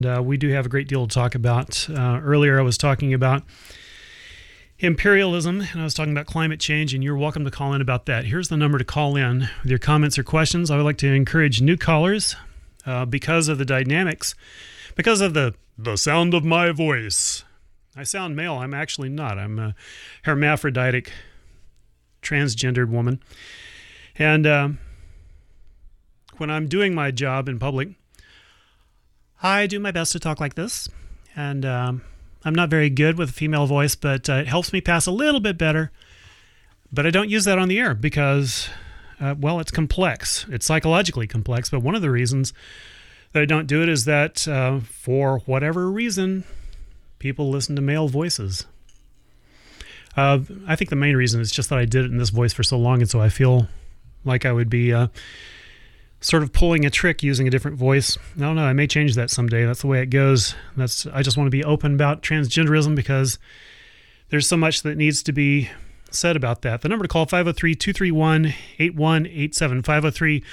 We do have a great deal to talk about. Earlier, I was talking about imperialism, and I was talking about climate change, and you're welcome to call in about that. Here's the number to call in with your comments or questions. I would like to encourage new callers because of the dynamics, because of the sound of my voice. I sound male. I'm actually not. I'm a hermaphroditic, transgendered woman. And when I'm doing my job in public, I do my best to talk like this, and I'm not very good with a female voice, but it helps me pass a little bit better. But I don't use that on the air because, it's complex. It's psychologically complex, but one of the reasons that I don't do it is that for whatever reason, people listen to male voices. I think the main reason is just that I did it in this voice for so long, and so I feel like I would be sort of pulling a trick using a different voice. I don't know. I may change that someday. That's the way it goes. I just want to be open about transgenderism because there's so much that needs to be said about that. The number to call, 503-231-8187,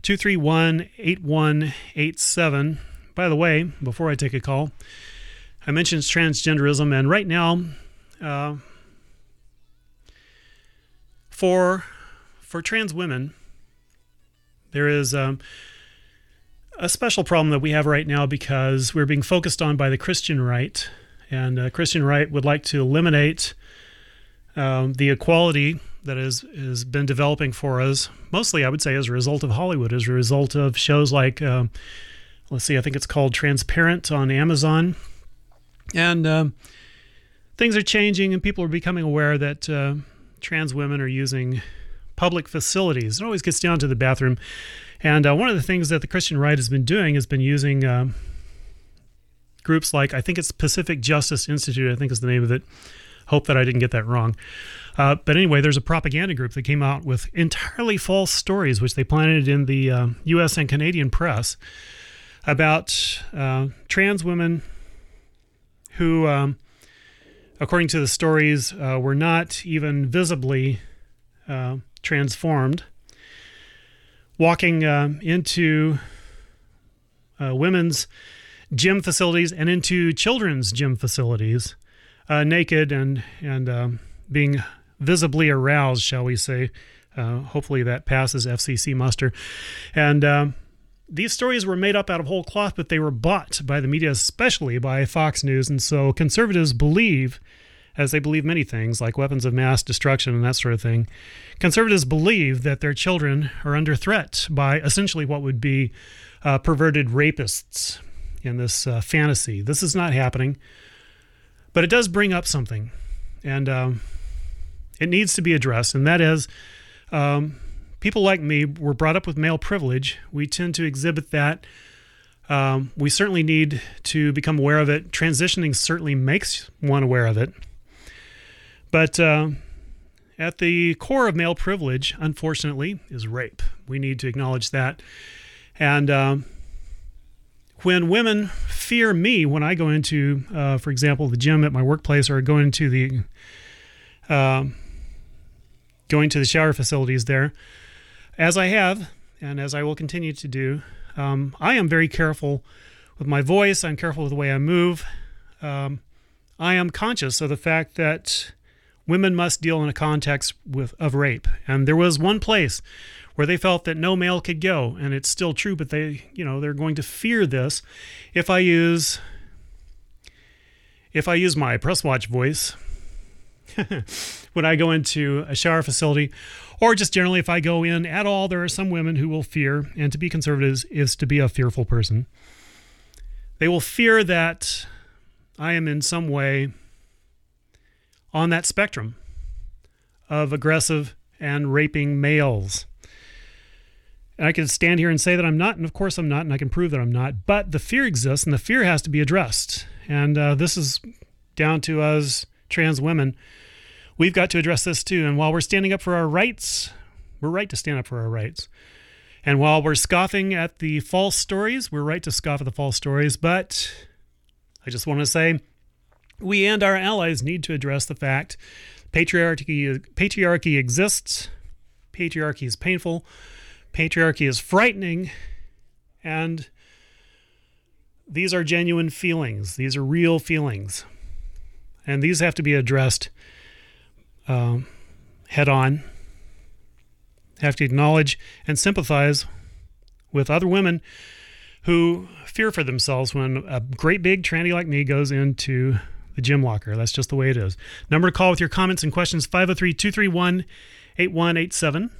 503-231-8187. By the way, before I take a call, I mentioned transgenderism, and right now, for trans women, there is a special problem that we have right now because we're being focused on by the Christian right, and the Christian right would like to eliminate the equality that has been developing for us, mostly I would say as a result of Hollywood, as a result of shows like, I think it's called Transparent on Amazon. And things are changing, and people are becoming aware that trans women are using public facilities. It always gets down to the bathroom. And one of the things that the Christian right has been doing has been using groups like, I think it's Pacific Justice Institute, I think is the name of it. Hope that I didn't get that wrong. But anyway, there's a propaganda group that came out with entirely false stories, which they planted in the U.S. and Canadian press about trans women who, according to the stories, were not even visibly transformed, walking into women's gym facilities and into children's gym facilities, naked and being visibly aroused, shall we say. Hopefully that passes FCC muster. And these stories were made up out of whole cloth, but they were bought by the media, especially by Fox News. And so conservatives believe, as they believe many things like weapons of mass destruction and that sort of thing, conservatives believe that their children are under threat by essentially what would be perverted rapists in this fantasy. This is not happening, but it does bring up something, and it needs to be addressed, and that is people like me were brought up with male privilege. We tend to exhibit that. We certainly need to become aware of it. Transitioning certainly makes one aware of it. But at the core of male privilege, unfortunately, is rape. We need to acknowledge that. And when women fear me when I go into, for example, the gym at my workplace, or going to the shower facilities there, as I have and as I will continue to do, I am very careful with my voice. I'm careful with the way I move. I am conscious of the fact that women must deal in a context of rape. And there was one place where they felt that no male could go, and it's still true, but they're going to fear this if I use my press watch voice when I go into a shower facility, or just generally if I go in at all. There are some women who will fear, and to be conservatives is to be a fearful person. They will fear that I am in some way on that spectrum of aggressive and raping males. And I can stand here and say that I'm not, and of course I'm not, and I can prove that I'm not, but the fear exists, and the fear has to be addressed. And this is down to us trans women. We've got to address this too. And while we're standing up for our rights, we're right to stand up for our rights. And while we're scoffing at the false stories, we're right to scoff at the false stories. But I just want to say, we and our allies need to address the fact patriarchy exists. Patriarchy is painful. Patriarchy is frightening. And these are genuine feelings. These are real feelings. And these have to be addressed head on. Have to acknowledge and sympathize with other women who fear for themselves when a great big tranny like me goes into the gym locker. That's just the way it is. Number to call with your comments and questions, 503-231-8187.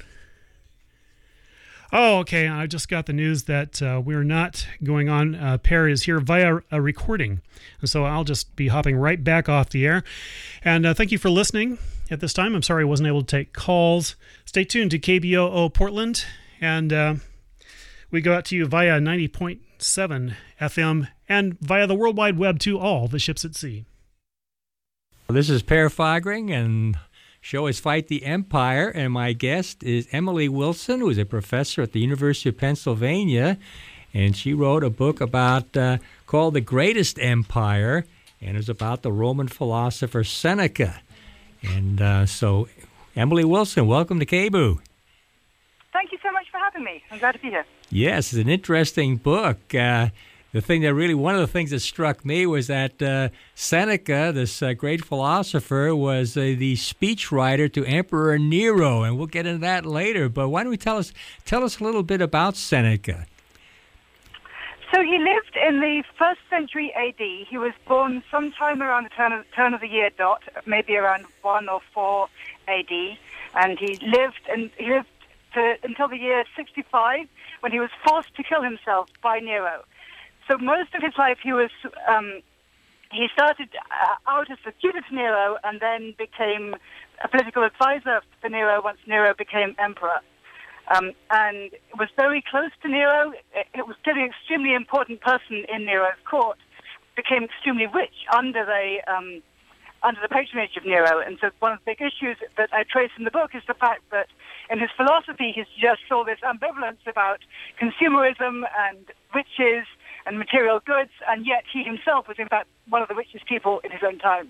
Oh, okay. I just got the news that we're not going on. Per is here via a recording. And so I'll just be hopping right back off the air. And thank you for listening at this time. I'm sorry I wasn't able to take calls. Stay tuned to KBOO Portland. And we go out to you via 90.7 FM and via the World Wide Web to all the ships at sea. This is Per Fogring, and show is Fight the Empire, and my guest is Emily Wilson, who is a professor at the University of Pennsylvania, and she wrote a book about called The Greatest Empire, and it's about the Roman philosopher Seneca. And so, Emily Wilson, welcome to KBOO. Thank you so much for having me. I'm glad to be here. Yes, it's an interesting book. One of the things that struck me was that Seneca, this great philosopher, was the speechwriter to Emperor Nero, and we'll get into that later. But why don't we tell us a little bit about Seneca? So he lived in the 1st century A.D. He was born sometime around the turn of the year dot, maybe around 1 or 4 A.D. And he lived until the year 65, when he was forced to kill himself by Nero. So most of his life he started out as a student to Nero and then became a political advisor for Nero once Nero became emperor. And was very close to Nero. It was still an extremely important person in Nero's court. Became extremely rich under the patronage of Nero. And so one of the big issues that I trace in the book is the fact that in his philosophy he just saw this ambivalence about consumerism and riches and material goods, and yet he himself was in fact one of the richest people in his own time.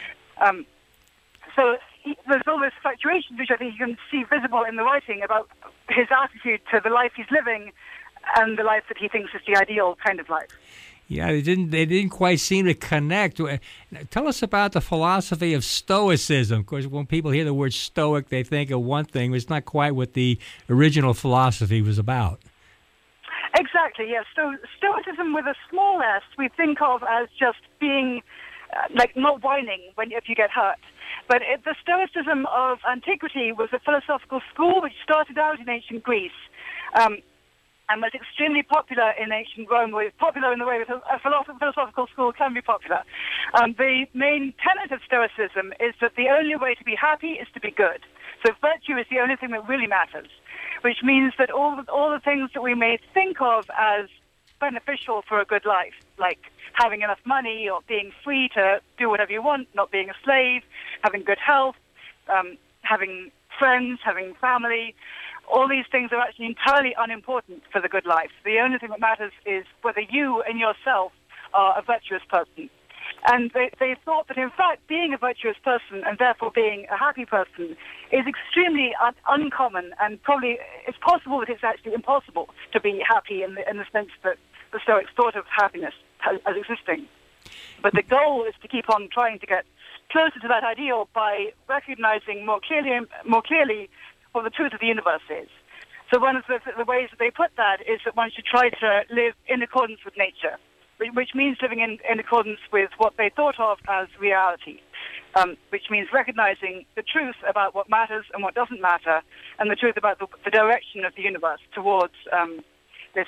So there's all this fluctuation, which I think you can see visible in the writing about his attitude to the life he's living and the life that he thinks is the ideal kind of life. Yeah, they didn't quite seem to connect. Tell us about the philosophy of Stoicism. Of course, when people hear the word Stoic, they think of one thing, but it's not quite what the original philosophy was about. Exactly, yes. So Stoicism with a small s we think of as just being like not whining if you get hurt. But the Stoicism of antiquity was a philosophical school which started out in ancient Greece and was extremely popular in ancient Rome, popular in the way that a philosophical school can be popular. The main tenet of Stoicism is that the only way to be happy is to be good. So virtue is the only thing that really matters, which means that all the things that we may think of as beneficial for a good life, like having enough money or being free to do whatever you want, not being a slave, having good health, having friends, having family, all these things are actually entirely unimportant for the good life. The only thing that matters is whether you and yourself are a virtuous person. And they thought that, in fact, being a virtuous person and therefore being a happy person is extremely uncommon, and probably it's possible that it's actually impossible to be happy in the sense that the Stoics thought of happiness as existing. But the goal is to keep on trying to get closer to that ideal by recognizing more clearly what the truth of the universe is. So one of the ways that they put that is that one should try to live in accordance with nature, which means living in accordance with what they thought of as reality, which means recognizing the truth about what matters and what doesn't matter, and the truth about the direction of the universe towards this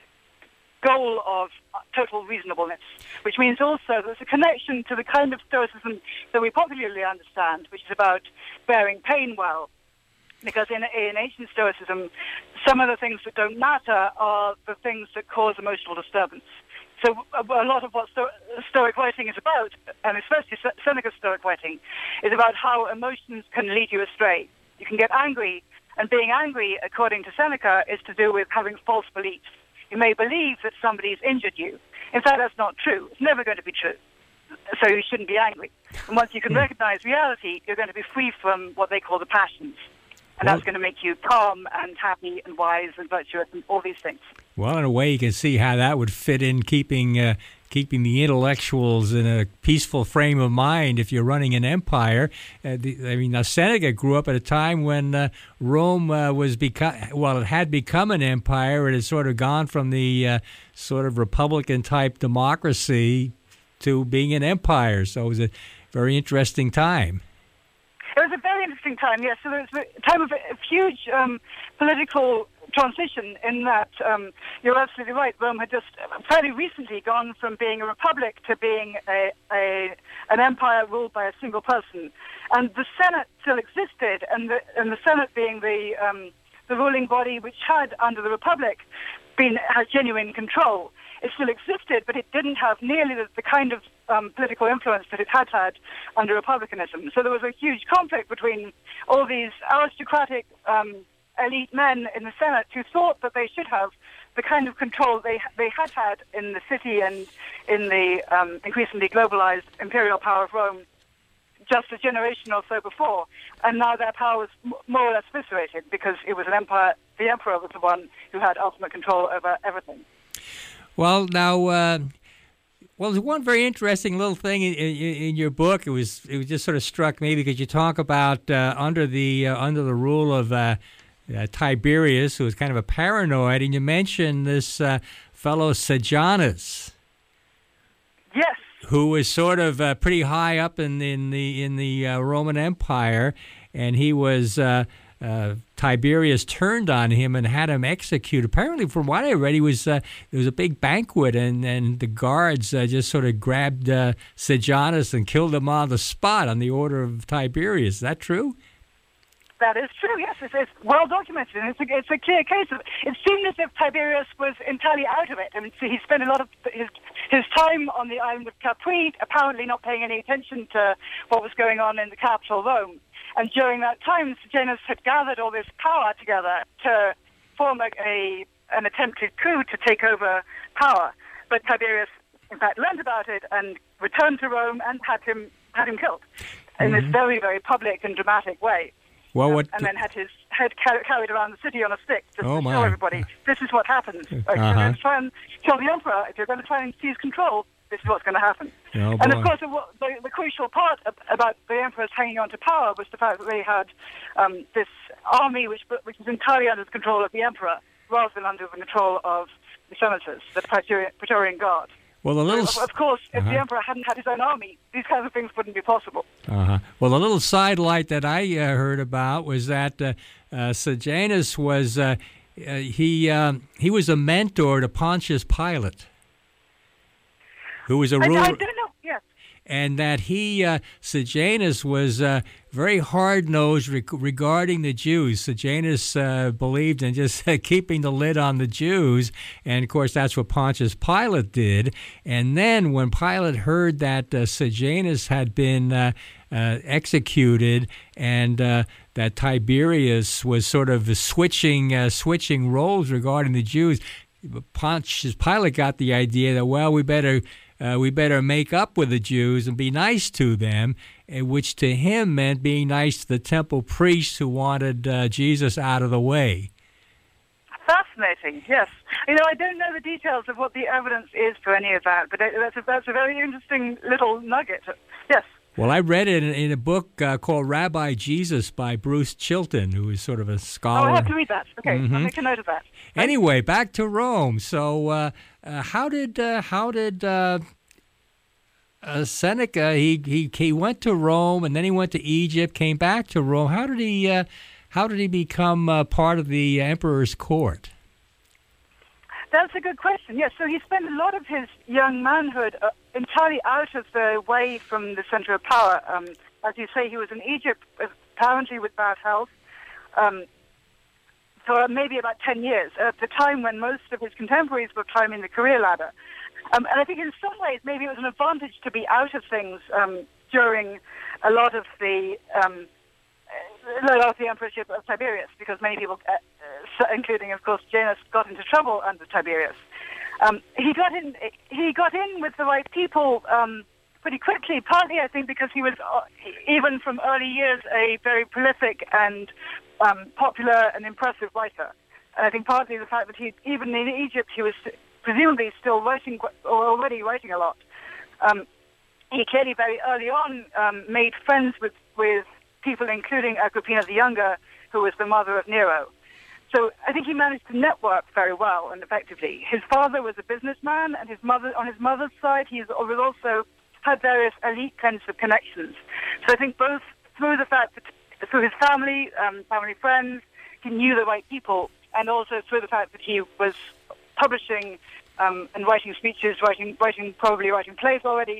goal of total reasonableness, which means also there's a connection to the kind of Stoicism that we popularly understand, which is about bearing pain well. Because in ancient Stoicism, some of the things that don't matter are the things that cause emotional disturbance. So a lot of what Stoic writing is about, and especially Seneca's Stoic writing, is about how emotions can lead you astray. You can get angry, and being angry, according to Seneca, is to do with having false beliefs. You may believe that somebody's injured you. In fact, that's not true. It's never going to be true. So you shouldn't be angry. And once you can recognize reality, you're going to be free from what they call the passions. And that's going to make you calm and happy and wise and virtuous and all these things. Well, in a way, you can see how that would fit in keeping the intellectuals in a peaceful frame of mind if you're running an empire. Now Seneca grew up at a time when Rome it had become an empire. It had sort of gone from the sort of Republican-type democracy to being an empire. So it was a very interesting time. It was a very interesting time, yes. So it was a time of a huge political transition in that, you're absolutely right, Rome had just fairly recently gone from being a republic to being an empire ruled by a single person. And the Senate still existed, and the Senate being the ruling body which had, under the Republic, had genuine control. It still existed, but it didn't have nearly the kind of political influence that it had under republicanism. So there was a huge conflict between all these aristocratic elite men in the Senate who thought that they should have the kind of control they had in the city and in the increasingly globalized imperial power of Rome just a generation or so before. And now their power was more or less eviscerated because it was an empire. The emperor was the one who had ultimate control over everything. Well, now, there's one very interesting little thing in your book. It just sort of struck me because you talk about under the rule of Tiberius, who was kind of a paranoid, and you mention this fellow Sejanus. Yes. Who was sort of pretty high up in the Roman Empire, and he was Tiberius turned on him and had him executed. Apparently, from what I read, there was a big banquet, and the guards just sort of grabbed Sejanus and killed him on the spot on the order of Tiberius. Is that true? That is true, yes. It's well documented, and it's a clear case of it. It seemed as if Tiberius was entirely out of it. I mean, so he spent a lot of his time on the island of Capri, apparently not paying any attention to what was going on in the capital, Rome. And during that time, Sejanus had gathered all this power together to form an attempted coup to take over power. But Tiberius, in fact, learned about it and returned to Rome and had him killed in this very, very public and dramatic way. Well, and then had his head carried around the city on a stick just to show everybody, this is what happens. If you're going to try and kill the emperor, if you're going to try and seize control, this is what's going to happen. Oh, and of course, the crucial part about the emperors hanging on to power was the fact that they had this army which was entirely under the control of the emperor, rather than under the control of the senators, the Praetorian Guard. Well, of course, if the emperor hadn't had his own army, these kinds of things wouldn't be possible. Well, a little sidelight that I heard about was that Sejanus was he was a mentor to Pontius Pilate, who was a ruler. I do know, yes. And that Sejanus was very hard-nosed regarding the Jews. Sejanus believed in just keeping the lid on the Jews, and of course that's what Pontius Pilate did. And then when Pilate heard that Sejanus had been executed and that Tiberius was sort of switching roles regarding the Jews, Pontius Pilate got the idea that, well, we better make up with the Jews and be nice to them, which to him meant being nice to the temple priests who wanted Jesus out of the way. Fascinating, yes. I don't know the details of what the evidence is for any of that, but that's a very interesting little nugget. Yes. Well, I read it in a book called Rabbi Jesus by Bruce Chilton, who is sort of a scholar. Oh, I have to read that. Okay, I'll make a note of that. Anyway, back to Rome. So, how did Seneca? He went to Rome, and then he went to Egypt, came back to Rome. How did he become part of the emperor's court? That's a good question. Yes, so he spent a lot of his young manhood entirely out of the way from the center of power. As you say, he was in Egypt, apparently with bad health, for maybe about 10 years, at the time when most of his contemporaries were climbing the career ladder. And I think in some ways maybe it was an advantage to be out of things during a lot of the emperorship of Tiberius, because many people, including, of course, Janus, got into trouble under Tiberius. He got in with the right people pretty quickly, partly, I think, because he was, even from early years, a very prolific and popular and impressive writer. And I think partly the fact that even in Egypt, he was presumably still writing, or already writing a lot. He clearly very early on made friends with people, including Agrippina the Younger, who was the mother of Nero. So I think he managed to network very well and effectively. His father was a businessman, and on his mother's side, he was also had various elite kinds of connections. So I think both through the fact that through his family friends, he knew the right people, and also through the fact that he was publishing and writing speeches, probably writing plays already,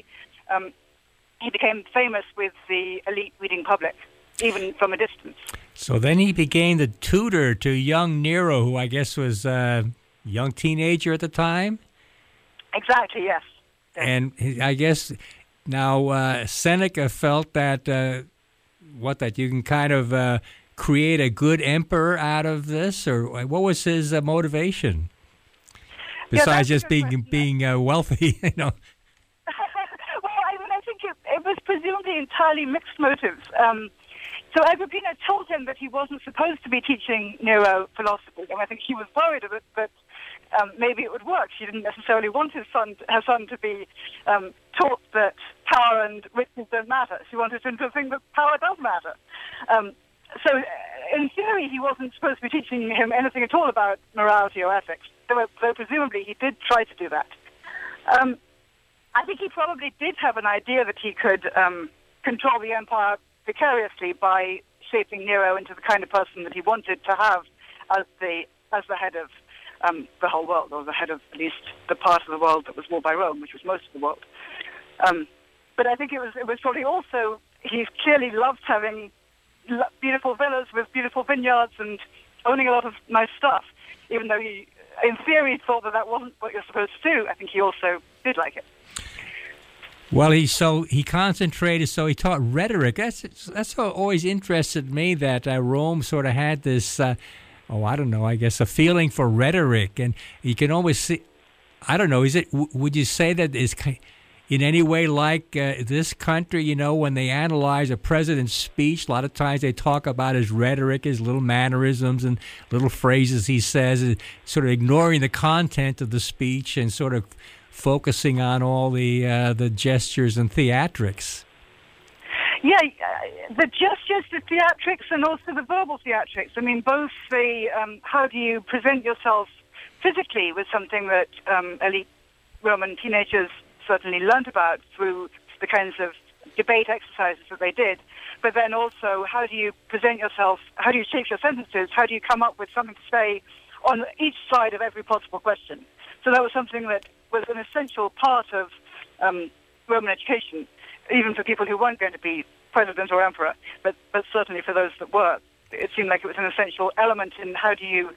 he became famous with the elite reading public, even from a distance. So then he became the tutor to young Nero, who I guess was a young teenager at the time? Exactly, yes. And I guess now Seneca felt that that you can kind of create a good emperor out of this, or what was his motivation? Besides just being wealthy, you know. Well, I think it was presumably entirely mixed motives. So Agrippina told him that he wasn't supposed to be teaching Nero philosophy, and I think she was worried of it, but maybe it would work. She didn't necessarily want her son to be taught that power and riches don't matter. She wanted him to think that power does matter. So in theory, he wasn't supposed to be teaching him anything at all about morality or ethics, though presumably he did try to do that. I think he probably did have an idea that he could control the empire vicariously by shaping Nero into the kind of person that he wanted to have as the head of the whole world, or the head of at least the part of the world that was ruled by Rome, which was most of the world. But I think it was probably also, he clearly loved having beautiful villas with beautiful vineyards and owning a lot of nice stuff, even though he, in theory, thought that wasn't what you're supposed to do. I think he also did like it. Well, he concentrated, so he taught rhetoric. That's what always interested me, that Rome sort of had this, I don't know, I guess a feeling for rhetoric. And you can always see, I don't know, would you say that is in any way like this country, you know, when they analyze a president's speech, a lot of times they talk about his rhetoric, his little mannerisms and little phrases he says, sort of ignoring the content of the speech and sort of focusing on all the gestures and theatrics. Yeah, the gestures, the theatrics, and also the verbal theatrics. I mean, both the how do you present yourself physically was something that elite Roman teenagers certainly learned about through the kinds of debate exercises that they did. But then also, how do you present yourself? How do you shape your sentences? How do you come up with something to say on each side of every possible question? So that was something that was an essential part of Roman education, even for people who weren't going to be president or emperor, but certainly for those that were. It seemed like it was an essential element in how do you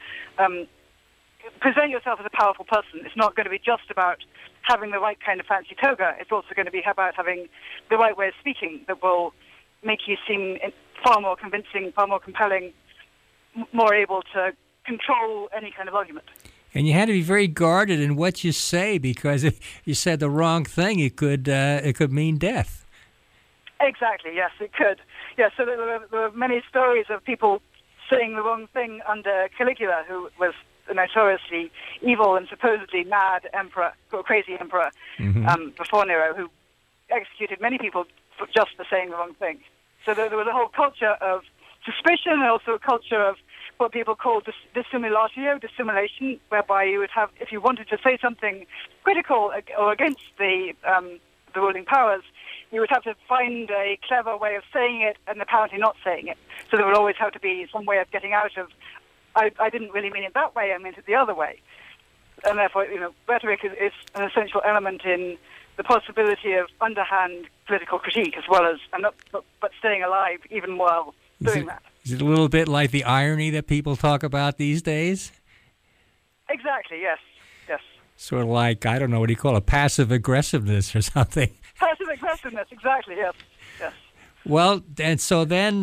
present yourself as a powerful person. It's not going to be just about having the right kind of fancy toga. It's also going to be about having the right way of speaking that will make you seem far more convincing, far more compelling, more able to control any kind of argument. And you had to be very guarded in what you say, because if you said the wrong thing, it could mean death. Exactly, yes, it could. Yeah, so there were many stories of people saying the wrong thing under Caligula, who was a notoriously evil and supposedly mad emperor, or crazy emperor, before Nero, who executed many people just for saying the wrong thing. So there was a whole culture of suspicion, and also a culture of what people call dissimulatio, dissimulation, whereby you would have, if you wanted to say something critical or against the ruling powers, you would have to find a clever way of saying it and apparently not saying it. So there would always have to be some way of getting out of, I didn't really mean it that way, I meant it the other way. And therefore, you know, rhetoric is an essential element in the possibility of underhand political critique, as well as, but staying alive even while doing that. Is it a little bit like the irony that people talk about these days? Exactly, yes. Sort of like, I don't know, what do you call it, passive aggressiveness or something? Passive aggressiveness, exactly, yes. Well, and so then,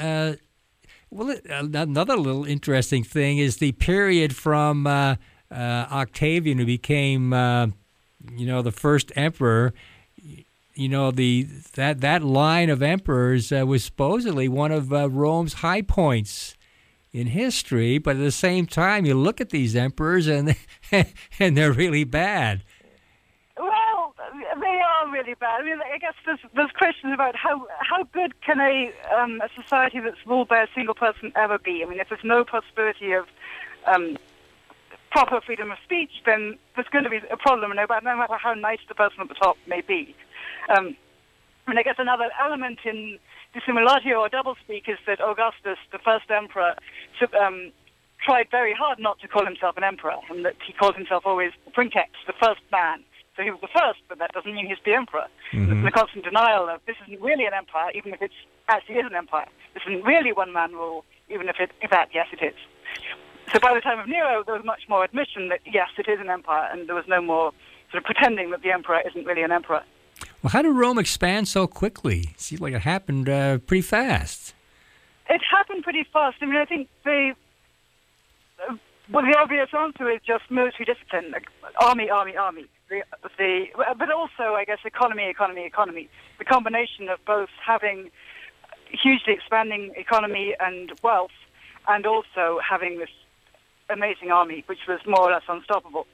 another little interesting thing is the period from Octavian, who became, the first emperor. You know, that line of emperors was supposedly one of Rome's high points in history, but at the same time, you look at these emperors and and they're really bad. Well, they are really bad. I mean, I guess there's questions about how good can a society that's ruled by a single person ever be? I mean, if there's no possibility of proper freedom of speech, then there's going to be a problem, no matter how nice the person at the top may be. And I guess another element in dissimilatio or doublespeak is that Augustus, the first emperor, tried very hard not to call himself an emperor, and that he called himself always princeps, the first man. So he was the first, but that doesn't mean he's the emperor. Mm-hmm. The constant denial of this isn't really an empire, even if it actually is an empire. This isn't really one-man rule, even if yes, it is. So by the time of Nero, there was much more admission that, yes, it is an empire, and there was no more sort of pretending that the emperor isn't really an emperor. Well, how did Rome expand so quickly? It seems like it happened pretty fast. It happened pretty fast. I mean, I think the obvious answer is just military discipline, like army. But also, I guess, economy. The combination of both having hugely expanding economy and wealth, and also having this amazing army, which was more or less unstoppable.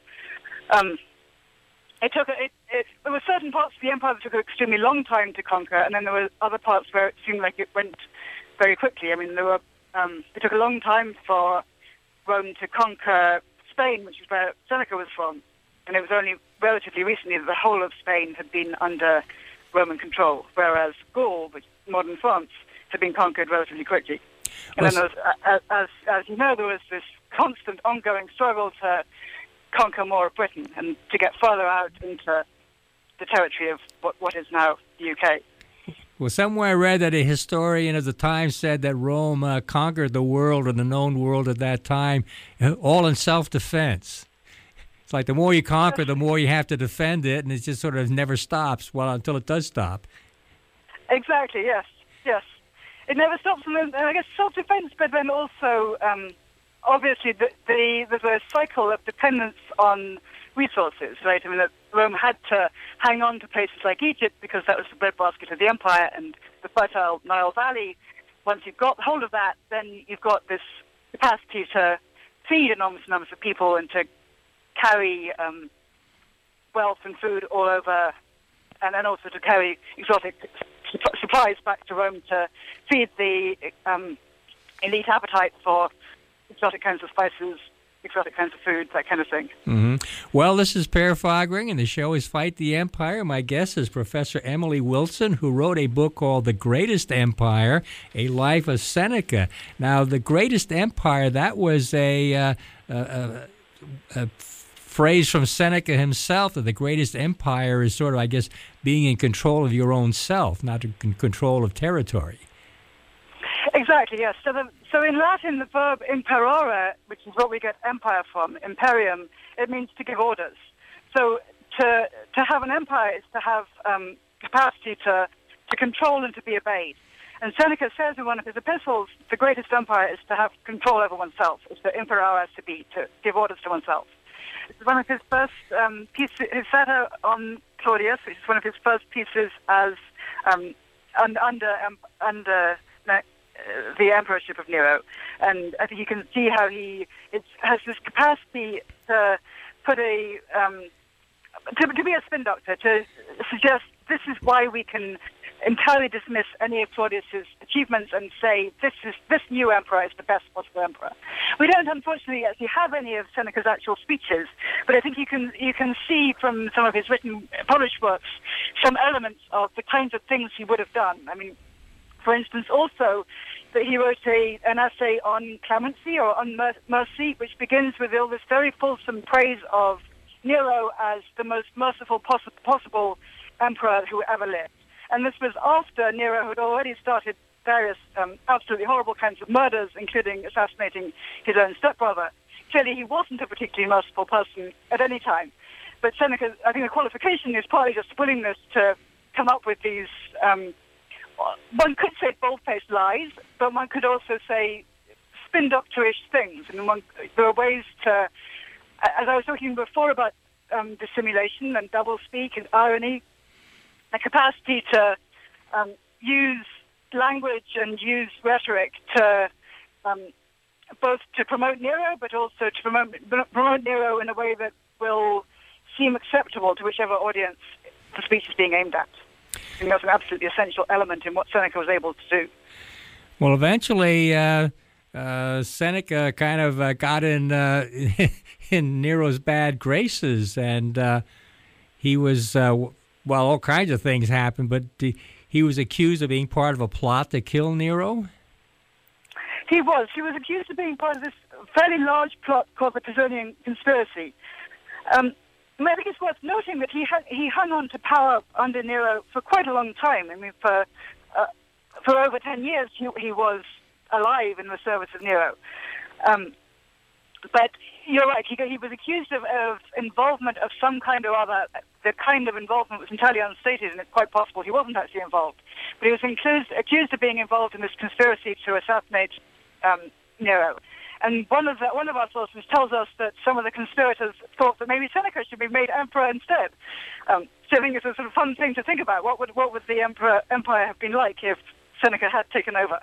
There were certain parts of the empire that took an extremely long time to conquer, and then there were other parts where it seemed like it went very quickly. I mean, it took a long time for Rome to conquer Spain, which is where Seneca was from, and it was only relatively recently that the whole of Spain had been under Roman control, whereas Gaul, which is modern France, had been conquered relatively quickly. And then there was, as you know, there was this constant ongoing struggle to conquer more of Britain and to get further out into the territory of what is now the UK. Well, somewhere I read that a historian of the time said that Rome conquered the world, or the known world at that time, all in self-defense. It's like the more you conquer, the more you have to defend it, and it just sort of never stops, until it does stop. Exactly, yes. It never stops, and I guess self-defense, but then also, obviously, there's a cycle of dependence on resources, right? I mean, Rome had to hang on to places like Egypt because that was the breadbasket of the empire, and the fertile Nile Valley. Once you've got hold of that, then you've got this capacity to feed enormous numbers of people and to carry wealth and food all over, and then also to carry exotic supplies back to Rome to feed the elite appetite for exotic kinds of spices, exotic kinds of food, that kind of thing. Mm-hmm. Well, this is Per Faegring, and the show is Fight the Empire. My guest is Professor Emily Wilson, who wrote a book called The Greatest Empire, A Life of Seneca. Now, The Greatest Empire, that was a phrase from Seneca himself, that the greatest empire is sort of, I guess, being in control of your own self, not in control of territory. Exactly, yes. So in Latin, the verb imperare, which is what we get empire from, imperium, it means to give orders. So to have an empire is to have capacity to control and to be obeyed. And Seneca says in one of his epistles, the greatest empire is to have control over oneself, is to imperare, to give orders to oneself. It's one of his first pieces, his satire on Claudius, which is one of his first pieces as under the emperorship of Nero. And I think you can see how he has this capacity to put to be a spin doctor, to suggest this is why we can entirely dismiss any of Claudius's achievements and say this new emperor is the best possible emperor. We don't, unfortunately, actually have any of Seneca's actual speeches, but I think you can see from some of his published works some elements of the kinds of things he would have done. I mean, for instance, also that he wrote an essay on clemency or on mercy, which begins with all this very fulsome praise of Nero as the most merciful possible emperor who ever lived. And this was after Nero had already started various absolutely horrible kinds of murders, including assassinating his own stepbrother. Clearly, he wasn't a particularly merciful person at any time. But Seneca, I think the qualification is partly just willingness to come up with these, one could say bold-faced lies, but one could also say spin-doctorish things. I mean, there are ways to, as I was talking before about dissimulation and doublespeak and irony, a capacity to use language and use rhetoric to both to promote Nero, but also to promote Nero in a way that will seem acceptable to whichever audience the speech is being aimed at. I think that's an absolutely essential element in what Seneca was able to do. Well, eventually, Seneca kind of got in in Nero's bad graces, and he was, all kinds of things happened, but he was accused of being part of a plot to kill Nero? He was. He was accused of being part of this fairly large plot called the Pisonian Conspiracy. I think it's worth noting that he hung on to power under Nero for quite a long time. I mean, for over 10 years, he was alive in the service of Nero. But you're right, he was accused of involvement of some kind or other. The kind of involvement was entirely unstated, and it's quite possible he wasn't actually involved. But he was accused of being involved in this conspiracy to assassinate Nero. And one of our sources tells us that some of the conspirators thought that maybe Seneca should be made emperor instead. So I think it's a sort of fun thing to think about. What would the empire have been like if Seneca had taken over?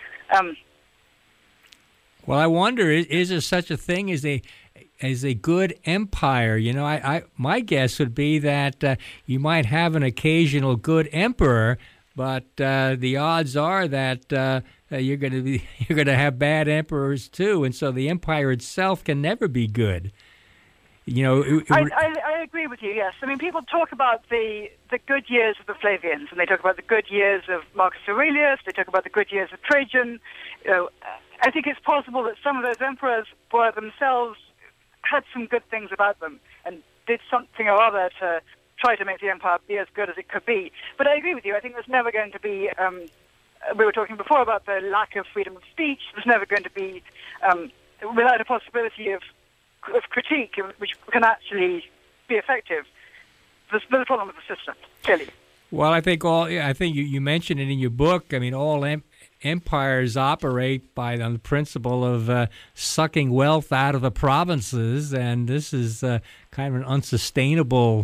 Well, I wonder, is there such a thing as a good empire? You know, my guess would be that you might have an occasional good emperor, but the odds are that you're going to have bad emperors too, and so the empire itself can never be good. You know, I agree with you. Yes, I mean people talk about the good years of the Flavians, and they talk about the good years of Marcus Aurelius. They talk about the good years of Trajan. You know, I think it's possible that some of those emperors were themselves had some good things about them and did something or other to try to make the empire be as good as it could be. But I agree with you. I think there's never going to be. We were talking before about the lack of freedom of speech. There's never going to be, without a possibility of critique, which can actually be effective. There's a problem with the system, clearly. Well, I think you mentioned it in your book. I mean, all empires operate by the principle of sucking wealth out of the provinces, and this is kind of an unsustainable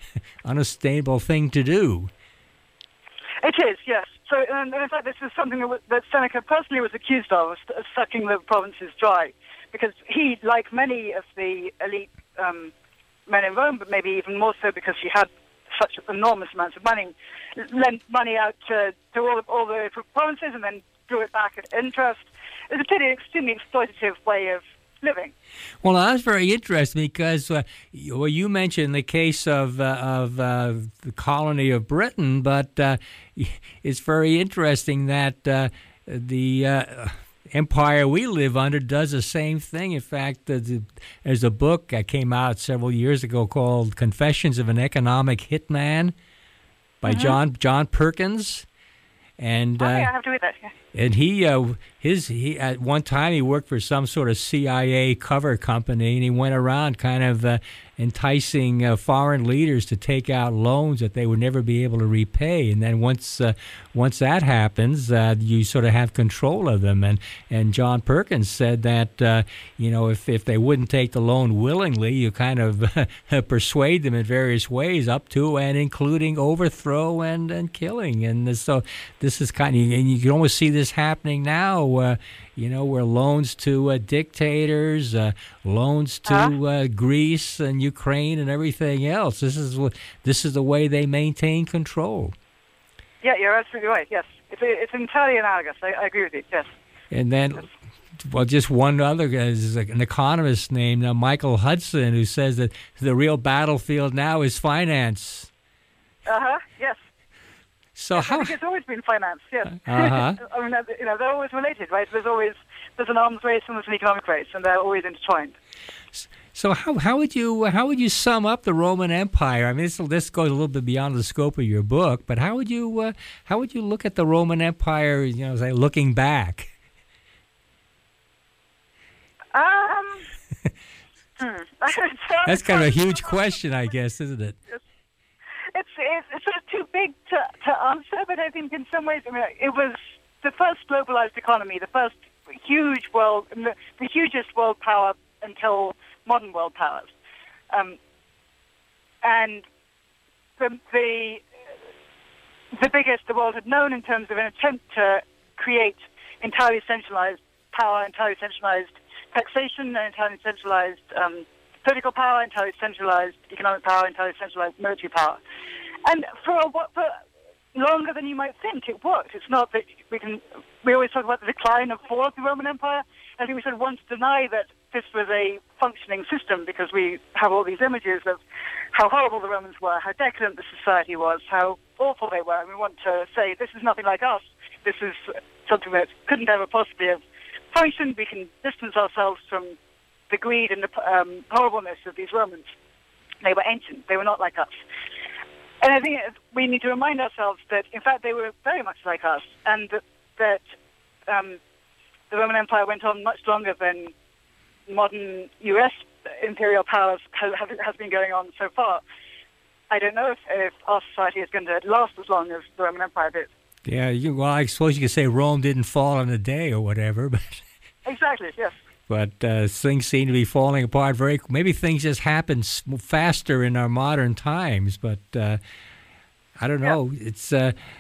thing to do. It is, yes. So, and in fact, this is something that Seneca personally was accused of sucking the provinces dry, because he, like many of the elite men in Rome, but maybe even more so because he had such enormous amounts of money, lent money out to all the provinces and then drew it back at interest. It's a pretty extremely exploitative way of living. Well, that's very interesting because you mentioned the case of the colony of Britain, but it's very interesting that the empire we live under does the same thing. In fact, there's a book that came out several years ago called Confessions of an Economic Hitman by John Perkins. And I have to read that. Yeah. And he at one time he worked for some sort of CIA cover company, and he went around kind of enticing foreign leaders to take out loans that they would never be able to repay. And then once that happens, you sort of have control of them. And John Perkins said that if they wouldn't take the loan willingly, you kind of persuade them in various ways, up to and including overthrow and killing. And so this is kind of, and you can almost see this happening now, where loans to dictators, loans to Greece and Ukraine and everything else. This is the way they maintain control. Yeah, you're absolutely right. Yes, it's entirely analogous. I agree with you. Yes. And then, well, just one other guy is an economist named Michael Hudson, who says that the real battlefield now is finance. Yes. So yes, I think it's always been finance, yes. I mean, they're always related, right? There's an arms race and there's an economic race, and they're always intertwined. So how would you sum up the Roman Empire? I mean, this goes a little bit beyond the scope of your book, but how would you look at the Roman Empire? Say looking back. That's kind of a huge question, I guess, isn't it? It's sort of too big to answer, but I think in some ways, I mean, it was the first globalized economy, the first the hugest world power until modern world powers, and the biggest the world had known in terms of an attempt to create entirely centralized power, entirely centralized taxation, entirely centralized political power, entirely centralized economic power, entirely centralized military power. And for longer than you might think, it worked. It's not that we always talk about the decline and fall of the Roman Empire. I think we should once deny that this was a functioning system, because we have all these images of how horrible the Romans were, how decadent the society was, how awful they were, and we want to say this is nothing like us. This is something that couldn't ever possibly have functioned. We can distance ourselves from the greed and the horribleness of these Romans. They were ancient. They were not like us. And I think we need to remind ourselves that, in fact, they were very much like us, and that the Roman Empire went on much longer than modern U.S. imperial powers has been going on so far. I don't know if our society is going to last as long as the Roman Empire did. Yeah, well, I suppose you could say Rome didn't fall in a day or whatever, but exactly, yes. But things seem to be falling apart maybe things just happen faster in our modern times, but I don't know. Yeah. It's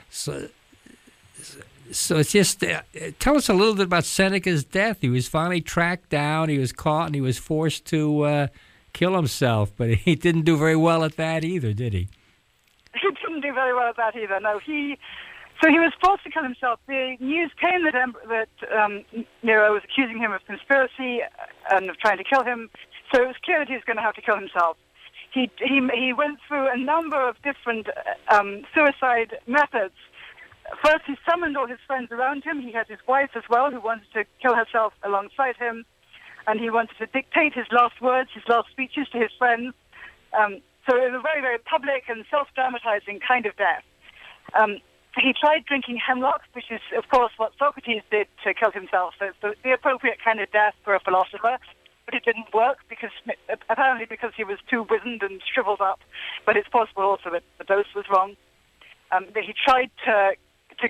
so it's just tell us a little bit about Seneca's death. He was finally tracked down, he was caught, and he was forced to kill himself, but he didn't do very well at that either, did he? He didn't do very well at that either, no. So he was forced to kill himself. The news came that Nero was accusing him of conspiracy and of trying to kill him. So it was clear that he was going to have to kill himself. He went through a number of different suicide methods. First, he summoned all his friends around him. He had his wife as well, who wanted to kill herself alongside him. And he wanted to dictate his last words, his last speeches to his friends. So it was a very, very public and self-dramatizing kind of death. He tried drinking hemlock, which is, of course, what Socrates did to kill himself. So it's the appropriate kind of death for a philosopher. But it didn't work, apparently because he was too wizened and shriveled up. But it's possible also that the dose was wrong. He tried to